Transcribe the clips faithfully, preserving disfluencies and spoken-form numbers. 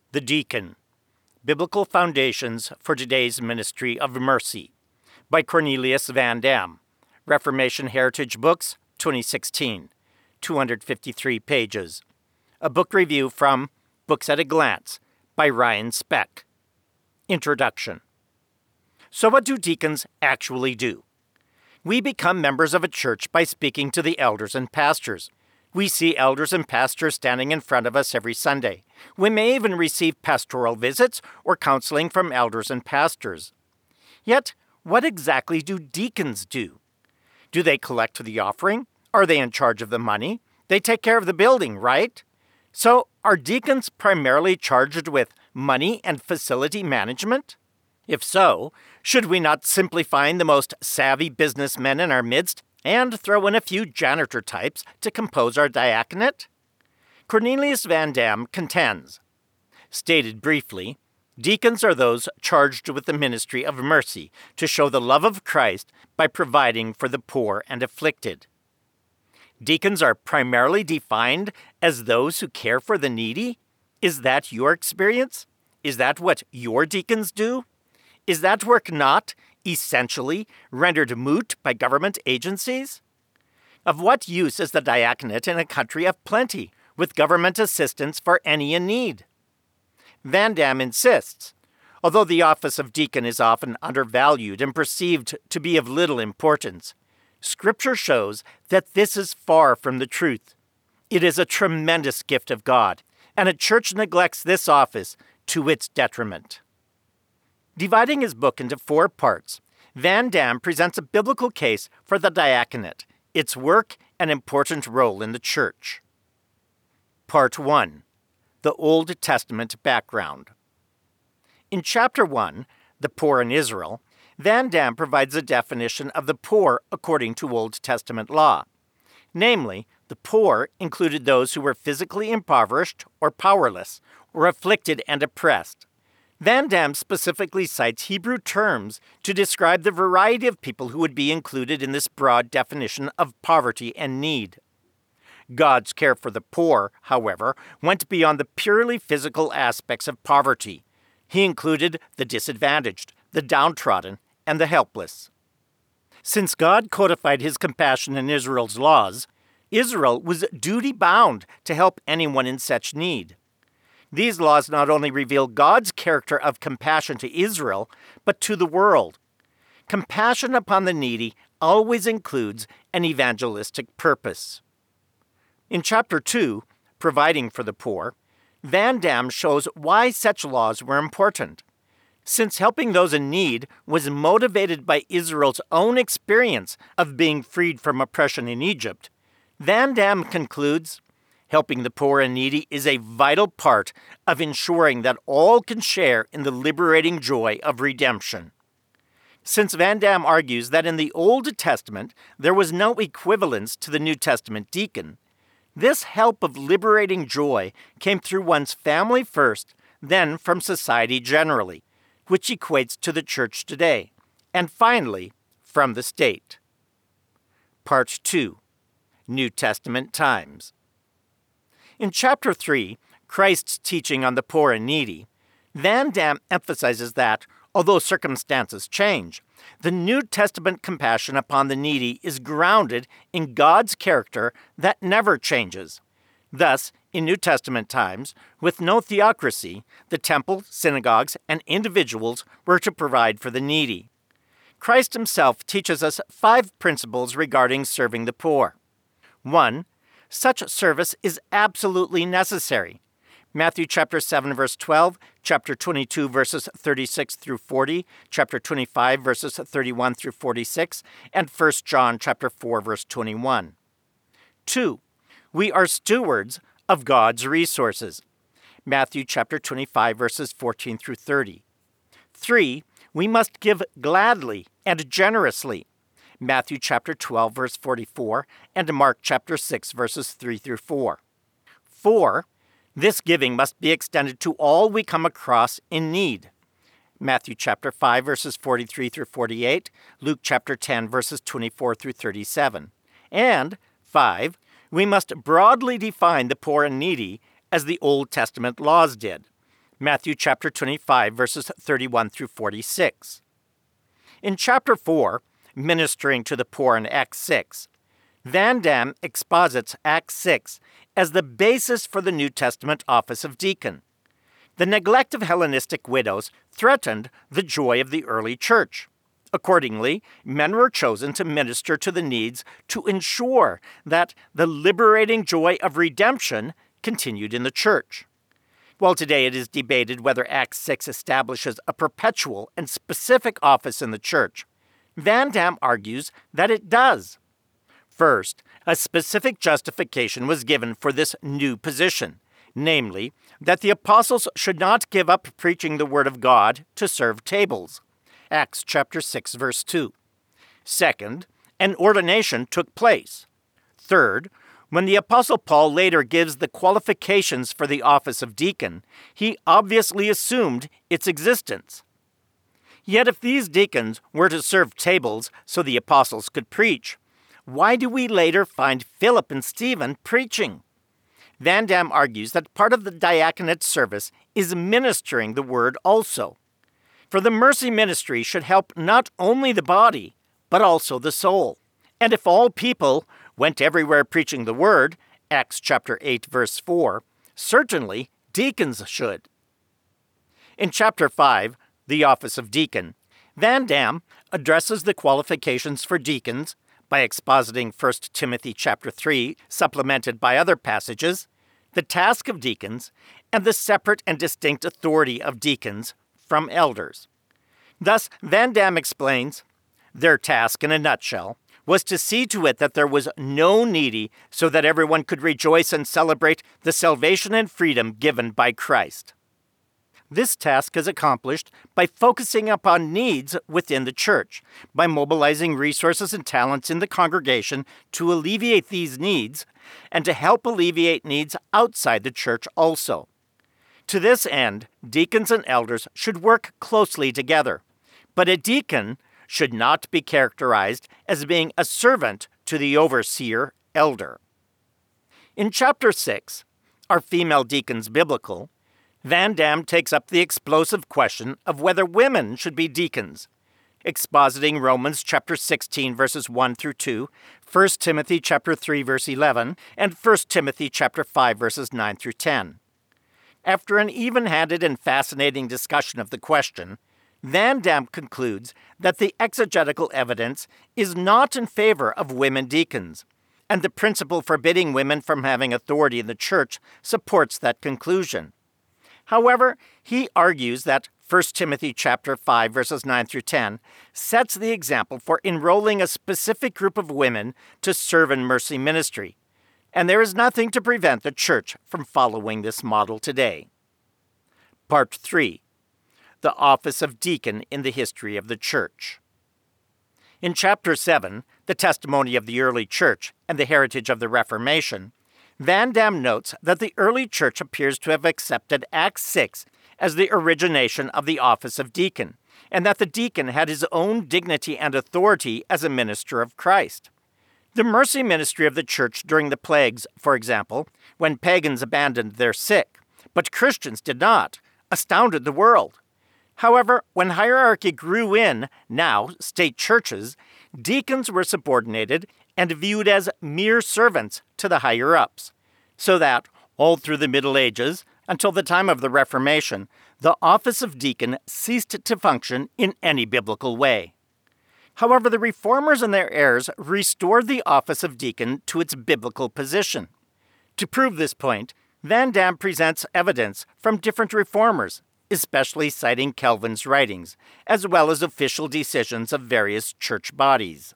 The Deacon, Biblical Foundations for Today's Ministry of Mercy, by Cornelius Van Dam, Reformation Heritage Books, twenty sixteen, two hundred fifty-three pages. A book review from Books at a Glance, by Ryan Speck. Introduction. So what do deacons actually do? We become members of a church by speaking to the elders and pastors. We see elders and pastors standing in front of us every Sunday. We may even receive pastoral visits or counseling from elders and pastors. Yet, what exactly do deacons do? Do they collect the offering? Are they in charge of the money? They take care of the building, right? So, are deacons primarily charged with money and facility management? If so, should we not simply find the most savvy businessmen in our midst and throw in a few janitor types to compose our diaconate? Cornelius Van Dam contends. Stated briefly, deacons are those charged with the ministry of mercy to show the love of Christ by providing for the poor and afflicted. Deacons are primarily defined as those who care for the needy? Is that your experience? Is that what your deacons do? Is that work not, essentially, rendered moot by government agencies? Of what use is the diaconate in a country of plenty, with government assistance for any in need? Van Dam insists, although the office of deacon is often undervalued and perceived to be of little importance, Scripture shows that this is far from the truth. It is a tremendous gift of God, and a church neglects this office to its detriment. Dividing his book into four parts, Van Dam presents a biblical case for the diaconate, its work and important role in the church. Part one. The Old Testament Background. In Chapter one, The Poor in Israel, Van Dam provides a definition of the poor according to Old Testament law. Namely, the poor included those who were physically impoverished or powerless, or afflicted and oppressed. Van Dam specifically cites Hebrew terms to describe the variety of people who would be included in this broad definition of poverty and need. God's care for the poor, however, went beyond the purely physical aspects of poverty. He included the disadvantaged, the downtrodden, and the helpless. Since God codified his compassion in Israel's laws, Israel was duty-bound to help anyone in such need. These laws not only reveal God's character of compassion to Israel, but to the world. Compassion upon the needy always includes an evangelistic purpose. In Chapter two, Providing for the Poor, Van Dam shows why such laws were important. Since helping those in need was motivated by Israel's own experience of being freed from oppression in Egypt, Van Dam concludes, helping the poor and needy is a vital part of ensuring that all can share in the liberating joy of redemption. Since Van Dam argues that in the Old Testament there was no equivalence to the New Testament deacon, this help of liberating joy came through one's family first, then from society generally, which equates to the church today, and finally, from the state. Part two. New Testament Times. In Chapter three, Christ's teaching on the poor and needy, Van Dam emphasizes that, although circumstances change, the New Testament compassion upon the needy is grounded in God's character that never changes. Thus, in New Testament times, with no theocracy, the temple, synagogues, and individuals were to provide for the needy. Christ himself teaches us five principles regarding serving the poor. One, such service is absolutely necessary. Matthew chapter seven, verse twelve, chapter twenty-two, verses thirty-six through forty, chapter twenty-five, verses thirty-one through forty-six, and First John chapter four, verse twenty-one. Two, we are stewards of God's resources. Matthew chapter twenty-five, verses fourteen through thirty. Three, we must give gladly and generously. Matthew chapter twelve, verse forty-four, and Mark chapter six, verses three through four. Four, this giving must be extended to all we come across in need. Matthew chapter five, verses forty-three through forty-eight, Luke chapter ten, verses twenty-four through thirty-seven. And five, we must broadly define the poor and needy as the Old Testament laws did. Matthew chapter twenty-five, verses thirty-one through forty-six. In chapter four, Ministering to the Poor in Acts six, Van Dam exposits Acts six as the basis for the New Testament office of deacon. The neglect of Hellenistic widows threatened the joy of the early church. Accordingly, men were chosen to minister to the needs to ensure that the liberating joy of redemption continued in the church. While today it is debated whether Acts six establishes a perpetual and specific office in the church, Van Dam argues that it does. First, a specific justification was given for this new position, namely, that the apostles should not give up preaching the word of God to serve tables. Acts chapter six, verse two. Second, an ordination took place. Third, when the Apostle Paul later gives the qualifications for the office of deacon, he obviously assumed its existence. Yet if these deacons were to serve tables so the apostles could preach, why do we later find Philip and Stephen preaching? Van Dam argues that part of the diaconate service is ministering the word also. For the mercy ministry should help not only the body, but also the soul. And if all people went everywhere preaching the word, Acts chapter eight, verse four, certainly deacons should. In chapter five, the office of deacon, Van Dam addresses the qualifications for deacons by expositing First Timothy chapter three, supplemented by other passages, the task of deacons, and the separate and distinct authority of deacons from elders. Thus, Van Dam explains, their task in a nutshell was to see to it that there was no needy so that everyone could rejoice and celebrate the salvation and freedom given by Christ. This task is accomplished by focusing upon needs within the church, by mobilizing resources and talents in the congregation to alleviate these needs, and to help alleviate needs outside the church also. To this end, deacons and elders should work closely together, but a deacon should not be characterized as being a servant to the overseer elder. In chapter six, Are Female Deacons Biblical?, Van Dam takes up the explosive question of whether women should be deacons, expositing Romans chapter sixteen, verses one through two, First Timothy chapter three, verse eleven, and First Timothy chapter five, verses nine through ten. After an even-handed and fascinating discussion of the question, Van Dam concludes that the exegetical evidence is not in favor of women deacons, and the principle forbidding women from having authority in the church supports that conclusion. However, he argues that First Timothy chapter five, verses nine through ten sets the example for enrolling a specific group of women to serve in mercy ministry, and there is nothing to prevent the church from following this model today. Part three. The office of deacon in the history of the church. In chapter seven, The Testimony of the Early Church and the Heritage of the Reformation, Van Dam notes that the early church appears to have accepted Acts six as the origination of the office of deacon, and that the deacon had his own dignity and authority as a minister of Christ. The mercy ministry of the church during the plagues, for example, when pagans abandoned their sick, but Christians did not, astounded the world. However, when hierarchy grew in, now, state churches, deacons were subordinated and viewed as mere servants to the higher-ups, so that, all through the Middle Ages, until the time of the Reformation, the office of deacon ceased to function in any biblical way. However, the Reformers and their heirs restored the office of deacon to its biblical position. To prove this point, Van Dam presents evidence from different Reformers, especially citing Calvin's writings, as well as official decisions of various church bodies.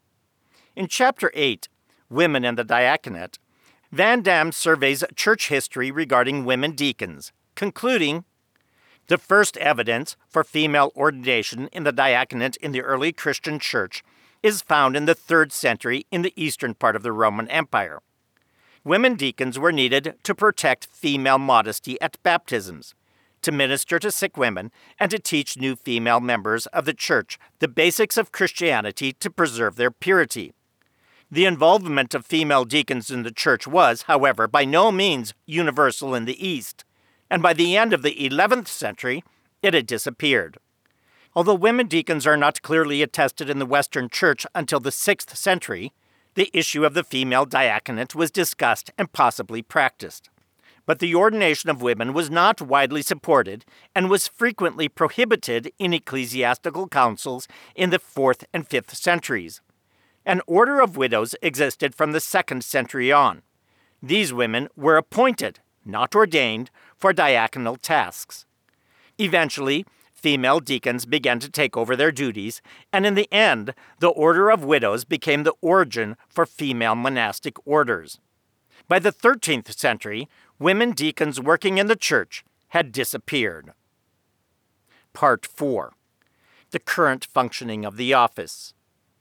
In Chapter eight, Women and the Diaconate, Van Dam surveys church history regarding women deacons, concluding, the first evidence for female ordination in the diaconate in the early Christian church is found in the third century in the eastern part of the Roman Empire. Women deacons were needed to protect female modesty at baptisms, to minister to sick women, and to teach new female members of the church the basics of Christianity to preserve their purity. The involvement of female deacons in the church was, however, by no means universal in the East, and by the end of the eleventh century, it had disappeared. Although women deacons are not clearly attested in the Western Church until the sixth century, the issue of the female diaconate was discussed and possibly practiced. But the ordination of women was not widely supported and was frequently prohibited in ecclesiastical councils in the fourth and fifth centuries. An order of widows existed from the second century on. These women were appointed, not ordained, for diaconal tasks. Eventually, female deacons began to take over their duties, and in the end, the order of widows became the origin for female monastic orders. By the thirteenth century, women deacons working in the church had disappeared. Part four. The current functioning of the office.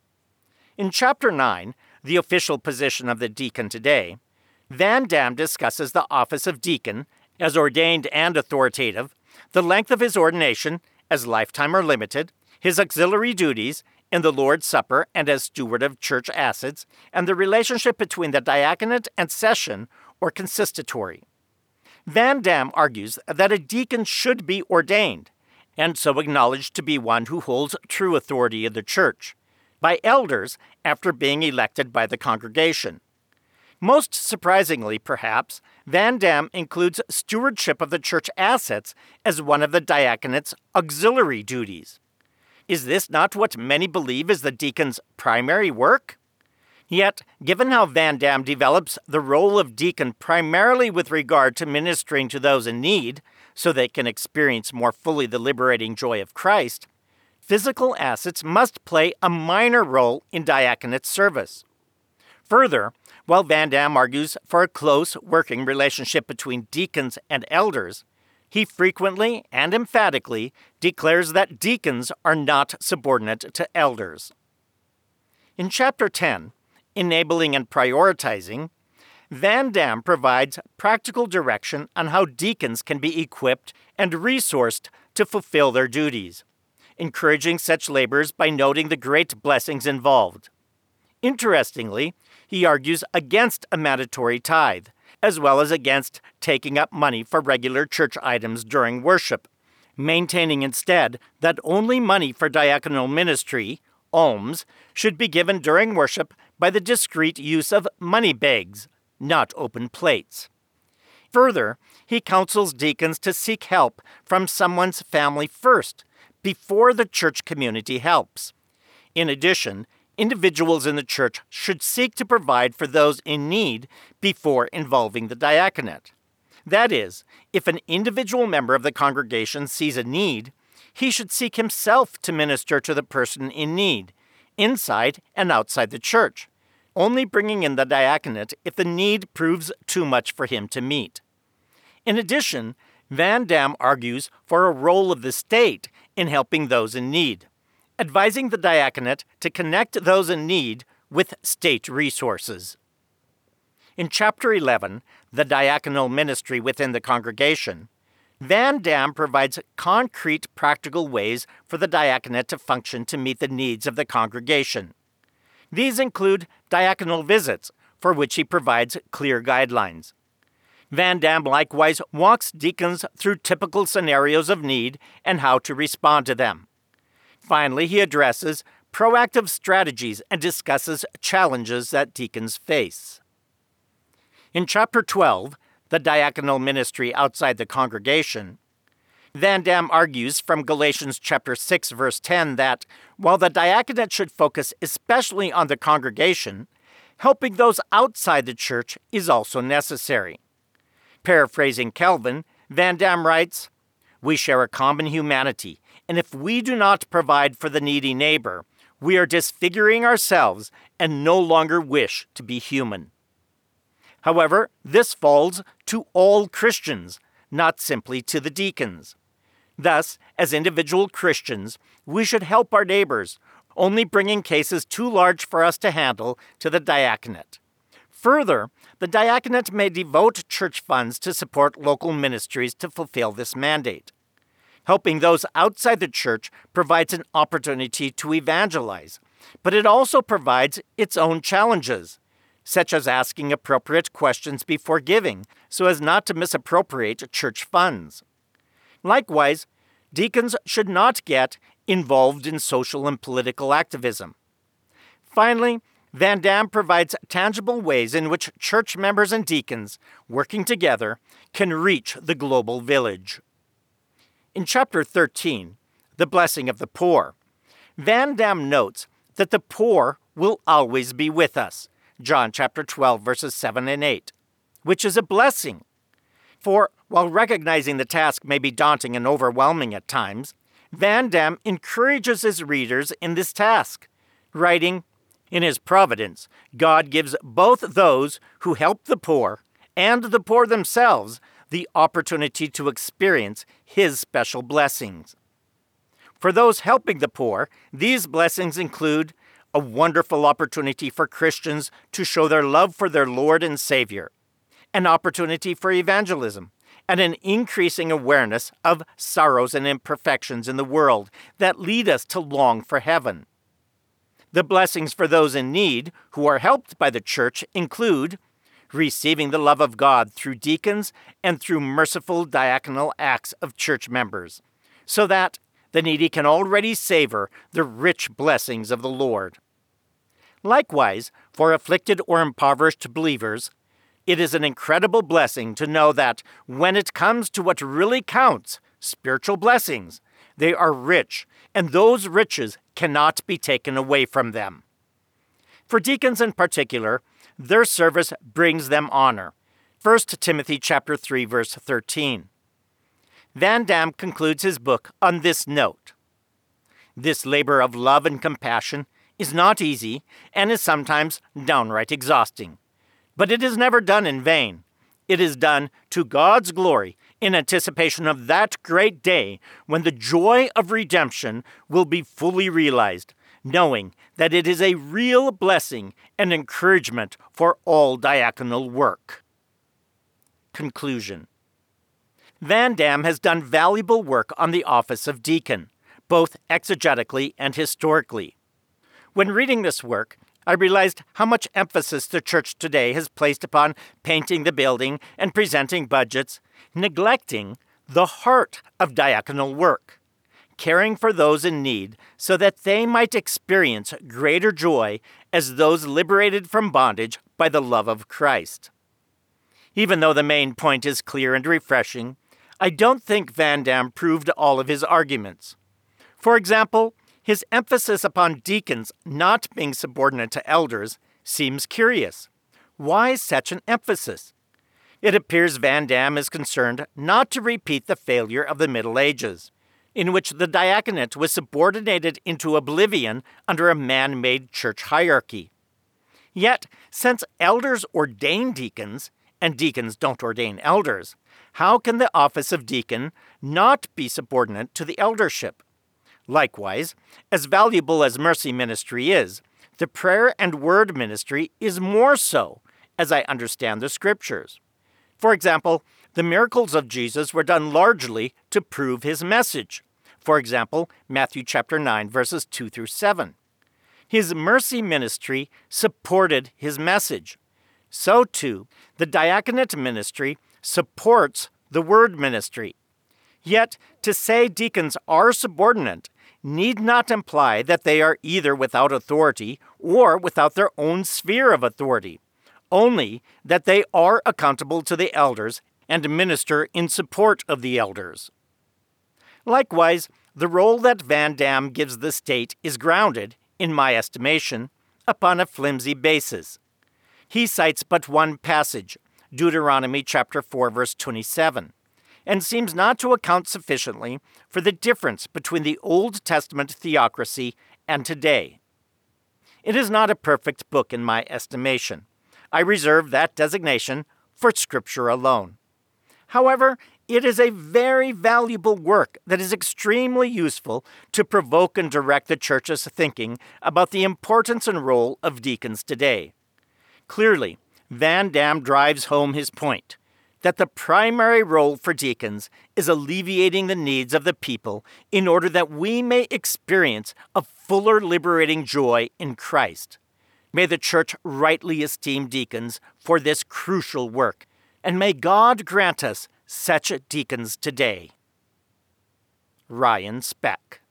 In Chapter nine, The Official Position of the Deacon Today, Van Dam discusses the office of deacon, as ordained and authoritative, the length of his ordination, as lifetime or limited, his auxiliary duties in the Lord's Supper and as steward of church assets, and the relationship between the diaconate and session or consistory. Van Dam argues that a deacon should be ordained, and so acknowledged to be one who holds true authority in the church, by elders after being elected by the congregation. Most surprisingly, perhaps, Van Dam includes stewardship of the church assets as one of the diaconate's auxiliary duties. Is this not what many believe is the deacon's primary work? Yet, given how Van Dam develops the role of deacon primarily with regard to ministering to those in need, so they can experience more fully the liberating joy of Christ, physical assets must play a minor role in diaconate service. Further, while Van Dam argues for a close working relationship between deacons and elders, he frequently and emphatically declares that deacons are not subordinate to elders. In Chapter ten, Enabling and Prioritizing, Van Dam provides practical direction on how deacons can be equipped and resourced to fulfill their duties, encouraging such labors by noting the great blessings involved. Interestingly, he argues against a mandatory tithe, as well as against taking up money for regular church items during worship, maintaining instead that only money for diaconal ministry, alms, should be given during worship by the discreet use of money bags, not open plates. Further, he counsels deacons to seek help from someone's family first, before the church community helps. In addition, individuals in the church should seek to provide for those in need before involving the diaconate. That is, if an individual member of the congregation sees a need, he should seek himself to minister to the person in need, inside and outside the church, only bringing in the diaconate if the need proves too much for him to meet. In addition, Van Dam argues for a role of the state in helping those in need, advising the diaconate to connect those in need with state resources. In Chapter eleven, The Diaconal Ministry Within the Congregation, Van Dam provides concrete practical ways for the diaconate to function to meet the needs of the congregation. These include diaconal visits, for which he provides clear guidelines. Van Dam likewise walks deacons through typical scenarios of need and how to respond to them. Finally, he addresses proactive strategies and discusses challenges that deacons face. In Chapter twelve, The Diaconal Ministry Outside the Congregation, Van Dam argues from Galatians chapter six, verse ten that, while the diaconate should focus especially on the congregation, helping those outside the church is also necessary. Paraphrasing Calvin, Van Dam writes, "We share a common humanity, and if we do not provide for the needy neighbor, we are disfiguring ourselves and no longer wish to be human." However, this falls to all Christians, not simply to the deacons. Thus, as individual Christians, we should help our neighbors, only bringing cases too large for us to handle to the diaconate. Further, the diaconate may devote church funds to support local ministries to fulfill this mandate. Helping those outside the church provides an opportunity to evangelize, but it also provides its own challenges. such as asking appropriate questions before giving so as not to misappropriate church funds. Likewise, deacons should not get involved in social and political activism. Finally, Van Dam provides tangible ways in which church members and deacons, working together, can reach the global village. In Chapter thirteen, The Blessing of the Poor, Van Dam notes that the poor will always be with us, John chapter twelve, verses seven and eight, which is a blessing. For while recognizing the task may be daunting and overwhelming at times, Van Dam encourages his readers in this task, writing, "In his providence, God gives both those who help the poor and the poor themselves the opportunity to experience his special blessings. For those helping the poor, these blessings include a wonderful opportunity for Christians to show their love for their Lord and Savior, an opportunity for evangelism, and an increasing awareness of sorrows and imperfections in the world that lead us to long for heaven. The blessings for those in need who are helped by the church include receiving the love of God through deacons and through merciful diaconal acts of church members, so that the needy can already savor the rich blessings of the Lord. Likewise, for afflicted or impoverished believers, it is an incredible blessing to know that when it comes to what really counts, spiritual blessings, they are rich, and those riches cannot be taken away from them. For deacons in particular, their service brings them honor. First Timothy chapter three, verse thirteen. Van Dam concludes his book on this note. This labor of love and compassion is not easy and is sometimes downright exhausting. But it is never done in vain. It is done to God's glory in anticipation of that great day when the joy of redemption will be fully realized, knowing that it is a real blessing and encouragement for all diaconal work. Conclusion. Van Dam has done valuable work on the office of deacon, both exegetically and historically. When reading this work, I realized how much emphasis the church today has placed upon painting the building and presenting budgets, neglecting the heart of diaconal work, caring for those in need so that they might experience greater joy as those liberated from bondage by the love of Christ. Even though the main point is clear and refreshing, I don't think Van Dam proved all of his arguments. For example, his emphasis upon deacons not being subordinate to elders seems curious. Why such an emphasis? It appears Van Dam is concerned not to repeat the failure of the Middle Ages, in which the diaconate was subordinated into oblivion under a man-made church hierarchy. Yet, since elders ordain deacons, and deacons don't ordain elders, how can the office of deacon not be subordinate to the eldership? Likewise, as valuable as mercy ministry is, the prayer and word ministry is more so, as I understand the scriptures. For example, the miracles of Jesus were done largely to prove his message. For example, Matthew chapter nine, verses two through seven. His mercy ministry supported his message. So too, the diaconate ministry supports the word ministry. Yet, to say deacons are subordinate need not imply that they are either without authority or without their own sphere of authority, only that they are accountable to the elders and minister in support of the elders. Likewise, the role that Van Dam gives the state is grounded, in my estimation, upon a flimsy basis. He cites but one passage, Deuteronomy chapter four, verse twenty-seven, and seems not to account sufficiently for the difference between the Old Testament theocracy and today. It is not a perfect book in my estimation. I reserve that designation for Scripture alone. However, it is a very valuable work that is extremely useful to provoke and direct the Church's thinking about the importance and role of deacons today. Clearly, Van Dam drives home his point that the primary role for deacons is alleviating the needs of the people in order that we may experience a fuller liberating joy in Christ. May the Church rightly esteem deacons for this crucial work, and may God grant us such deacons today. Ryan Speck.